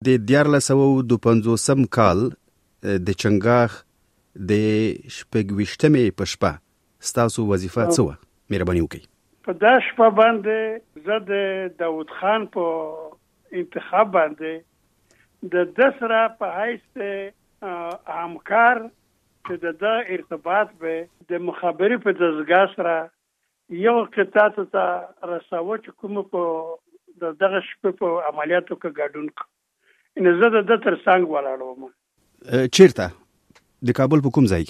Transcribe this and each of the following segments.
د 1950 کال د چنګاښ د شپږ په شپه ستاسو وظیفه څه وه؟ مهرباني وکړئ. په دا شپه باندې زه د داود خان په انتخاب باندې د دسره په حیث همکار چې د ارتباط به د مخابرې په دستګاه سره یو قطعاتو ته رساوه چې کوم په دغه شپه په عملیاتو کې ګډون کړ. ان زه د تر څنګ ولاړم. چیرته؟ د کابل په کوم ځای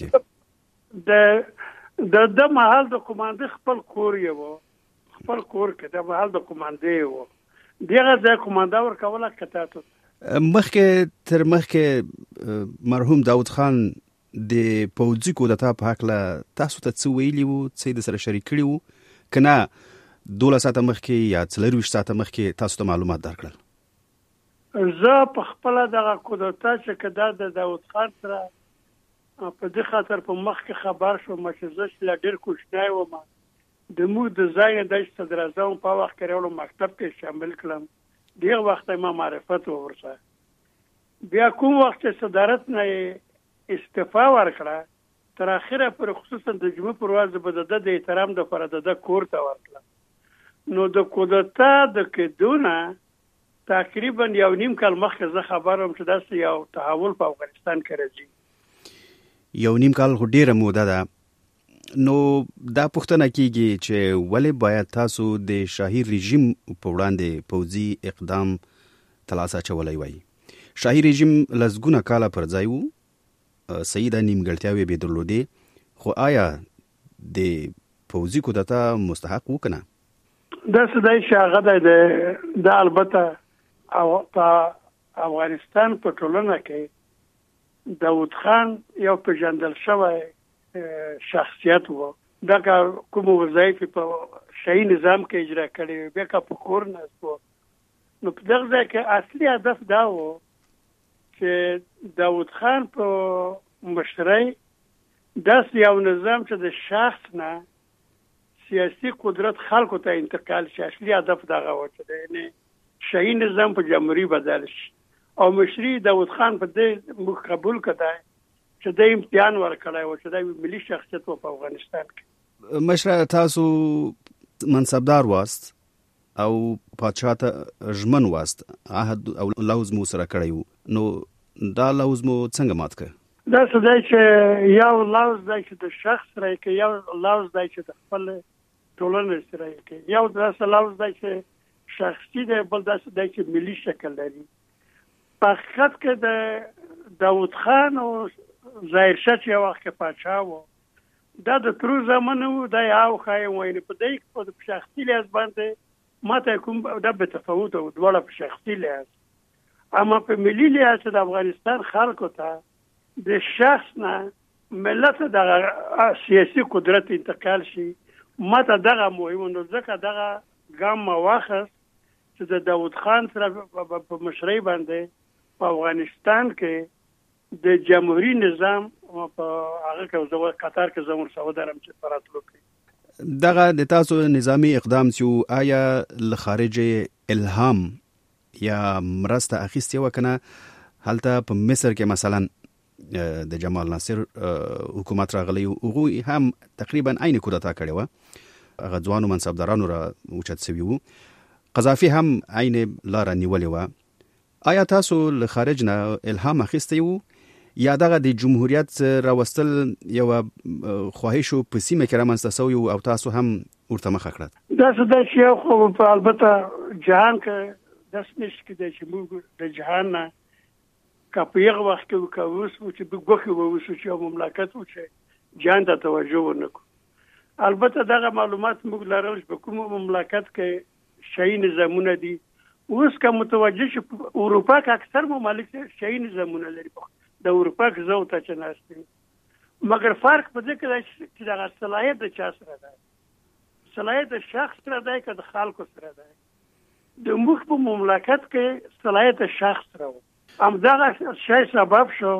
کې؟ د محل د کمانډي خپل کور یې خپل کور کې د محل د کمانډي و دغه ځای کمانډا ورکوله کتاتو. مخکې مرحوم داود خان د پوځي کودتا په حق له تاسو ته څه ویلي وو، څه د سره شریک کړي وو که نه 12 ساعته مخکې یا 24 ساعته مخکې تاسو ته معلومات درکړل؟ زه په خپل دغه کودتا چې کدا د داود خان سره په دې خاطر په مخ کې خبر شوم چې زه چې ډېر کوښښ وم د مو د ځای د صدر اعظم په وخت کې ورو مکتب کې شامل کړم. ډېر وخت ما معرفت ورسره بیا کوم وخت چې صدارت نه استعفا ورکړه تر اخره پر خصوصا د جمعې پر ورځ به د احترام د پر د کور ته ورکړه. نو د کودتا د کېدونه تقریبا 1.5 کال مخکې زه خبروم چې داسې یو تحول په افغانستان کې راځي. 1.5 کال خو ډیره موده ده. نو دا پوښتنه کیږي چې ولې باید تاسو د شاهي رژیم په وړاندې پوځي اقدام تلاسه چولی وای؟ شاهي رژیم لسګونه کاله پر ځای وو، صحیح ده نیمګړتیاوې به درلودې، خو آیا د پوځي کودتا مستحق و که نه؟ دا څه چې هغه د البته او په افغانستان په ټولنه کې داود خان یو پیژندل شوی شخصیت و. دا کوم وظایف په شاهي نظام کې اجرا کړي، بیا که په کور ناست و. نو په دغه ځای کې اصلي هدف دا و چې داود خان په مشرۍ داسې یو نظام چې د شخص نه سیاسي قدرت خلکو ته انتقال شي. اصلي هدف دغه و چې د شاهي نظام په جمهوریت بدل شي او مشري داود خان په دې موږ قبول کړای چې د امتحان ورکړای و چې د ملي شخصیت په افغانستان کې. مشره تاسو منصبدار واست او پادشاه ته ژمن واست، عهد او لوز مو سره کړی وو، نو دا لوز مو څنګه مات کړ؟ دا څه دی چې یو لوز دی چې د شخص سره کې، یو لوز دی چې د خپل ټولنې سره کې، یو داسې لوز دی چې شخصي دی، بل داسې دی چې ملي شکل لري. په حقیقت کې د داود خان او ظاهر شاه چې یو وخت کې پاچا و، دا د ترو زمانه و، دا یو خایم وایي په دې په شخصي لحاظ باندې ماته کوم دا به تفاوت و دواړه په شخصي لحاظ، اما په ملي لحاظ د افغانستان خلکو ته د شخص نه ملت د سیاسي قدرت انتقال شي ماته دغه مهم. نو ځکه دغه ګام ما واخیست چې د داود خان سره په مشرۍ باندې په افغانستان کې د جمهوریت نظام په هغه کې زه قطر کې زموږ سره درم چې فراتلو کې دغه د تاسو نظامی اقدام چې آیا له خارج الهام یا مرسته اخیستې و کنه؟ هلته په مصر کې مثلا د جمال ناصر حکومت راغلی او هغوی هم تقریبا عین کودتا کړې وه، هغه ځوانو منصبدارانو را اوچت سوي وو، قذافي هم عین لاره نیولې وه. آیا تاسو له خارج نه الهام اخیستی وو یا دغه د جمهوریت راوستل یو خواهش په سیمه کې رامنځته سوی او تاسو هم ورته مخه کړه؟ دا څه دی چې خو البته جهان کې داسې نشي کېدای چې موږ د جهان نه که په هغه وخت کې که اوس و چې ګوښې واوسو چې یو مملکت و چې جهان ته توجه ونه کړو. البته دغه معلومات موږ لرل چې په کوم مملکت کې شاهي نظامونه دي. اوس که متوجه شي په اروپا کې اکثر ممالک شاهي نظامونه لري، د اروپا کې زه ورته چې ناست یم، مګر فرق په دې کې دی چې دغه صلاحیت د چا سره دی، صلاحیت د شخص سره دی که د خلکو سره دی. د موږ په مملکت کې صلاحیت د شخص سره و. همدغه شی سبب شو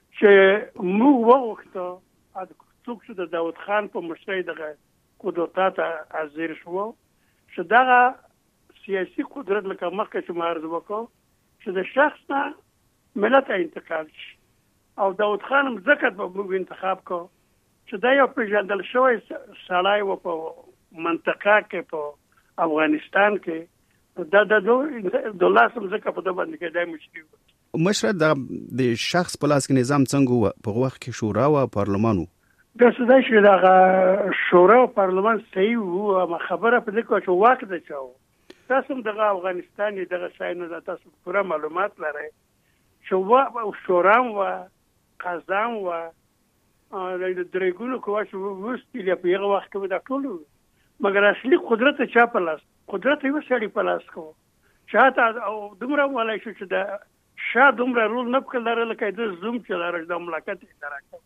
چې موږ وغوښتو څوک چې د داود خان په مشرۍ دغه کودتا ته حاضر شو چې دغه سیاسي قدرت لکه مخکې چې ما عرض وکړو چې د شخص نه ملت انتقال شي. او داود خان هم ځکه په موږ انتخاب کو چې دا یو پیژندل شوی سړی و په منطقه کې په افغانستان کې دا د الله سم ځکه په دغه باندې کې دای مشکل مشره د شخص په لاس کې نظام څنګه و په وخت کې شورا او پارلمان د سودای چې دا شورا او پارلمان صحیح وو ما خبره په دې کې چې وخت د چاو تاسو دغه افغانستان دغه ساينو د تاسو پوره معلومات لرئ چې شورا و قزام و د درېګونو کوه چې وستیل په هغه وخت کې دا ټول مګر اصلي قدرت چا په لاس قدرت یو سړی په لاس کو چاته او دومره ولای شو چې دا شاه دومره رول نه کړل لکه د زوم چې لاره د مملکت اداره کوي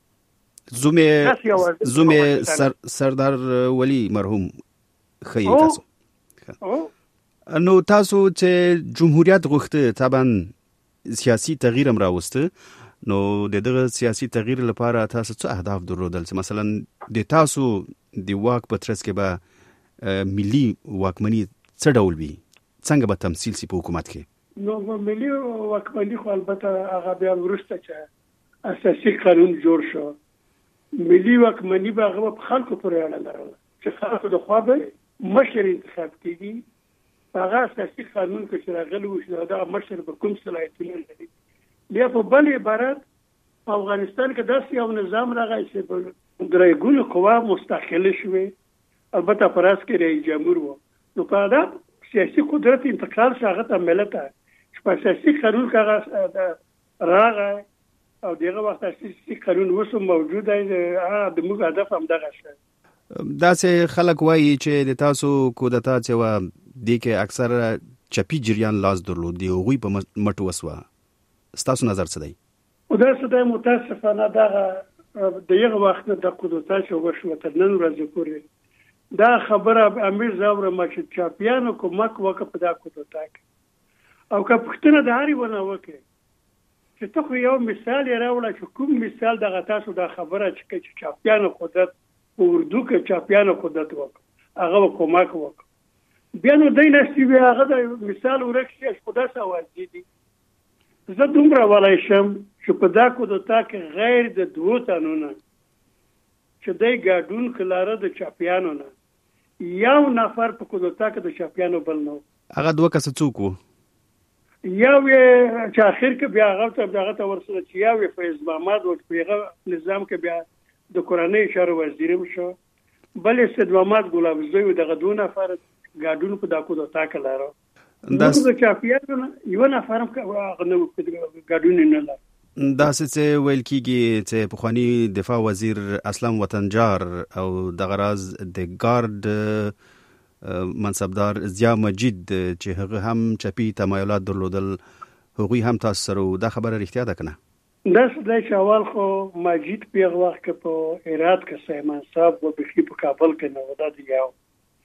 زومه سردار ولی مرحوم خی تاسو نو تاسو چې جمهوریت غوښته طبعا سیاسي تغییر هم راوسته نو دغه سیاسي تغییر لپاره تاسو څه اهداف درلودل چې مثلا د تاسو د واک په ترڅ کې به ملي واکمني څه ډول وي څنګه به تمثيل سي په حکومت کې نو ملي واکمني خو البته هغه بیا ورسته چې اساسي قانون جوړ شو ملي واکمني به هغه په خلکو پورې اړه لرله چې خلکو د خوا به مشر انتخاب کیږي هغه اساسي قانون کې چې راغلی و چې دا مشر به کوم صلاحیتونه لري بیا په بل عبارت افغانستان کې داسې یو نظام راغی چې په درېګونو قوا مستقله شوه البته پراس کې رئیس جمهور و نو په دا سیاسي قدرت انتقال شاغه ته ملت چې په سیاسي قانون کې راغی او دغه وخت اساسي قانون وسو موجود دی د موږ هدف هم دغه شی دا سه خلک وایي چې د تاسو کودتا چې و د کې اکثر چپی جریان لاس درلود دی غوي په مټو وسوه تاسو نظر څه دی او دا څه د متاسفانه دغه وخت د کودتا چې وشو تر نن ورځې پورې دا خبره امیر زاور مچ چاپیانو کومک وکړه په دا کودتا او که پښتنه د هاري ونه وکړي چې ته خو یو مثال راوړل چې کوم مثال دغه تاسو د خبره چې چاپیانو قدرت په اردو کې چاپیانو قدرت وکړ هغه کومک وکړ بیا نو دای نشي بیا هغه د مثال ورکشي خدا سوازي دي زه دومره ولای شم چې په دا کودتا کې غیر د دوه تنونه چې دای ګاډون کلاره د چاپیانو نه یو نفر په کودتا کې د چاپیانو بل نو هغه دوه کس څوک وو یو چې اخر کې بیا هغه ته ورسره چې یو فیض محمد او پیغه نظام کې بیا د قرآنی اشاره وزیر شو بل سید محمد ګلاب زوی دغه دوه نفر ګاډون په داکو د تاک لاره د چاپیانو یو نفر غنو ګاډون نه لاره دا څه ویل کیږي چې پخوانی دفاع وزیر اسلام وطنجار او د غراز د ګارد منصبدار ضیا مجید چې هغه هم چپی تمایلات درلودل هغوی هم تاسو سره دا خبره رښتیا ده کنه دا د شوال خو مجید په وخت کې په هرات کې سیمان صاحب او بخي په کابل کې نو دا دی یو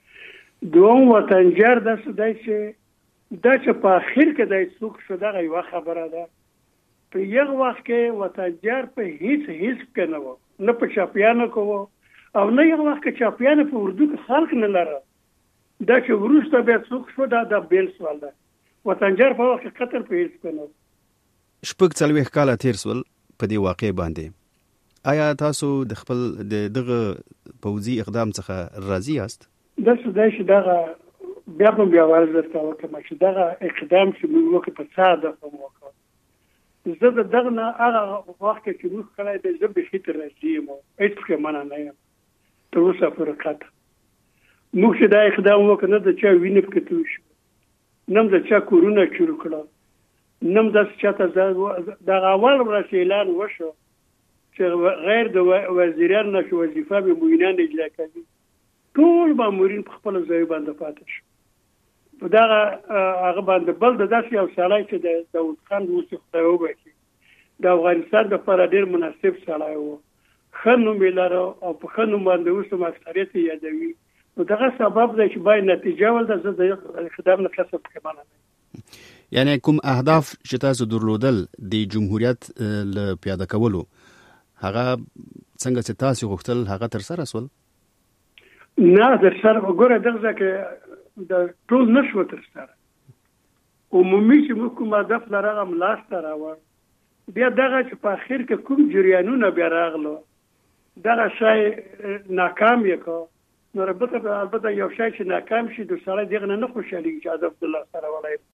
دوم وطنجار دا سدای چې په اخر کې د څوک شو دا یو خبره ده په یو وخت کې وطنجار په هیڅ کنه نه په چاپیانو کو او نه یو وخت کې چاپیانو په اردو کې خلق نه لره دا چې ورسته بیا څوک شو دا د بیل سوال ده وطنجار په وخت قتل په هیڅ کنه شپږ څلوېښت کاله تیر سول په دې واقع باندې آیا تاسو د خپل دغه پوځي اقدام څخه راضي یاست دا چې دا بیا ورزر تا وکړه چې دا اقدام چې موږ وکړو په ساده کوم وکړو زه دغه نه هغه وخت چې موږ کړای د زبې خطر راځي مو هیڅ کې معنا نه یم تر اوسه پورې کاته موږ چې دا اقدام وکړو د چا وینې پکې شو نم د چا کورونه چور کړه نم د چاته دا اول ورځ اعلان وشو چې غیر د وزیران نشو وظیفه به موینان اجرا کوي ټول مامورین په خپل ځای باندې پاتې شو په دا هغه باندې بل د داسې یو سړی چې د داود خان دوست خدای وبخي د افغانستان د پر ډیر مناسب سړی وو خنو ملاره او په خنو باندې اوسه اکثریت یادوي نو دغه سبب دی چې باید نتیجه ولده زه د خدام نه کسب کوم یعنی کوم اهداف چې تاسو درلودل د جمهوریت له پیاده کولو هغه څنګه چې تاسو غوښتل هغه تر سره سول نه در سره وګوره دغه کې د ټول نشو تر سره عمومي چې موږ کوم هدف لرغه ملاسته راوړ بیا دغه چې په اخر کې کوم جریانونه بیا راغلو دغه شای ناکام یکو نو البته یو شای چې ناکام شي د سره دغه نه خوشالي چې هدف الله سره ولای